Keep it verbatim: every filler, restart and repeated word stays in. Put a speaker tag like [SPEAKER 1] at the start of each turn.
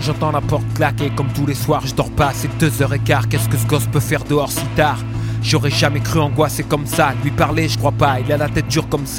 [SPEAKER 1] j'entends la porte claquer. Comme tous les soirs, je dors pas, c'est deux heures et quart. Qu'est-ce que ce gosse peut faire dehors si tard? J'aurais jamais cru angoisser comme ça. Lui parler, je crois pas, il a la tête dure comme ça.